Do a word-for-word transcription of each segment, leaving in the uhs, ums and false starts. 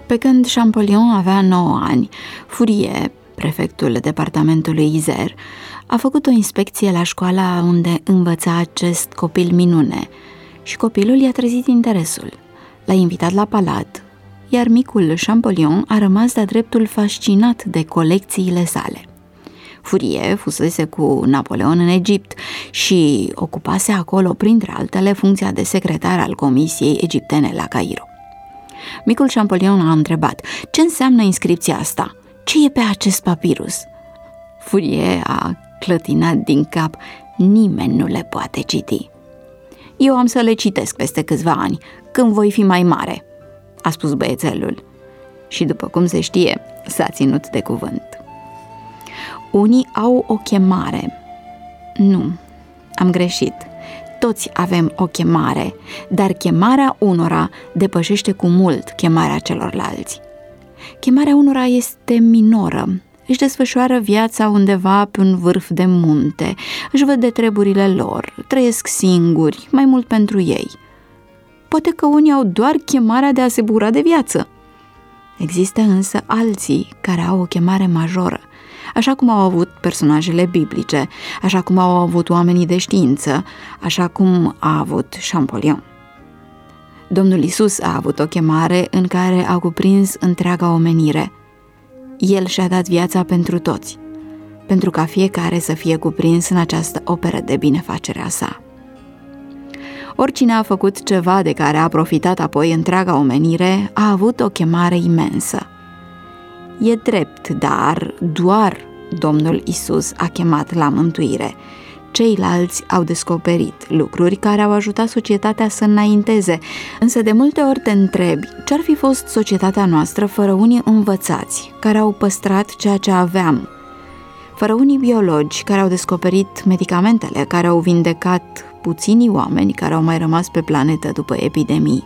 Pe când Champollion avea nouă ani, Fourier, prefectul departamentului Isère, a făcut o inspecție la școala unde învăța acest copil minune și copilul i-a trezit interesul. L-a invitat la palat, iar micul Champollion a rămas de-a dreptul fascinat de colecțiile sale. Fourier fusese cu Napoleon în Egipt și ocupase acolo, printre altele, funcția de secretar al Comisiei Egiptene la Cairo. Micul Champollion a întrebat: ce înseamnă inscripția asta? Ce e pe acest papirus? Fourier a clătinat din cap: nimeni nu le poate citi. Eu am să le citesc peste câțiva ani, când voi fi mai mare, a spus băiețelul. Și după cum se știe, s-a ținut de cuvânt. Unii au o chemare. Nu, am greșit. Toți avem o chemare, dar chemarea unora depășește cu mult chemarea celorlalți. Chemarea unora este minoră. Își desfășoară viața undeva pe un vârf de munte, își văd de treburile lor, trăiesc singuri, mai mult pentru ei. Poate că unii au doar chemarea de a se bucura de viață. Există însă alții care au o chemare majoră, așa cum au avut personajele biblice, așa cum au avut oamenii de știință, așa cum a avut Champollion. Domnul Iisus a avut o chemare în care a cuprins întreaga omenire. El și-a dat viața pentru toți, pentru ca fiecare să fie cuprins în această operă de binefacere a sa. Oricine a făcut ceva de care a profitat apoi întreaga omenire a avut o chemare imensă. E drept, dar doar Domnul Iisus a chemat la mântuire. Ceilalți au descoperit lucruri care au ajutat societatea să înainteze, însă de multe ori te întrebi ce-ar fi fost societatea noastră fără unii învățați care au păstrat ceea ce aveam, fără unii biologi care au descoperit medicamentele care au vindecat puținii oameni care au mai rămas pe planetă după epidemii.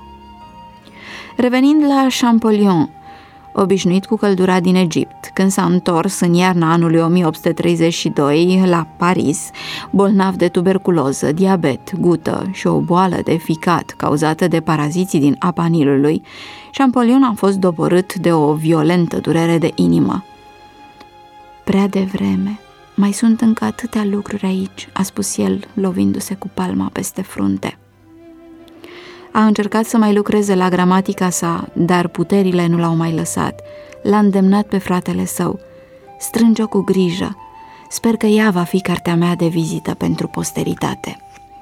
Revenind la Champollion, obișnuit cu căldura din Egipt, când s-a întors în iarna anului o mie opt sute treizeci și doi la Paris, bolnav de tuberculoză, diabet, gută și o boală de ficat cauzată de paraziții din apa Nilului, Champollion a fost doborât de o violentă durere de inimă. Prea devreme, mai sunt încă atâtea lucruri aici, a spus el, lovindu-se cu palma peste frunte. A încercat să mai lucreze la gramatica sa, dar puterile nu l-au mai lăsat. L-a îndemnat pe fratele său: strânge-o cu grijă, sper că ea va fi cartea mea de vizită pentru posteritate.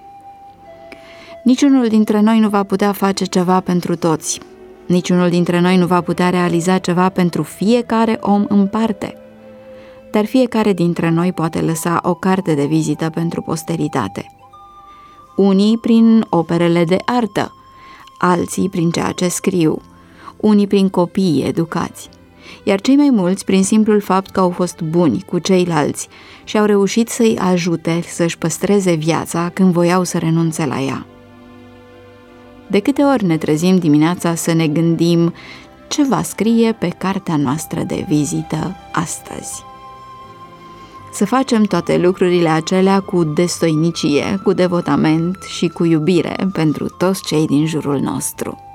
Niciunul dintre noi nu va putea face ceva pentru toți. Niciunul dintre noi nu va putea realiza ceva pentru fiecare om în parte. Dar fiecare dintre noi poate lăsa o carte de vizită pentru posteritate. Unii prin operele de artă, alții prin ceea ce scriu, unii prin copiii educați, iar cei mai mulți prin simplul fapt că au fost buni cu ceilalți și au reușit să-i ajute să-și păstreze viața când voiau să renunțe la ea. De câte ori ne trezim dimineața să ne gândim ce va scrie pe cartea noastră de vizită astăzi? Să facem toate lucrurile acelea cu destoinicie, cu devotament și cu iubire pentru toți cei din jurul nostru.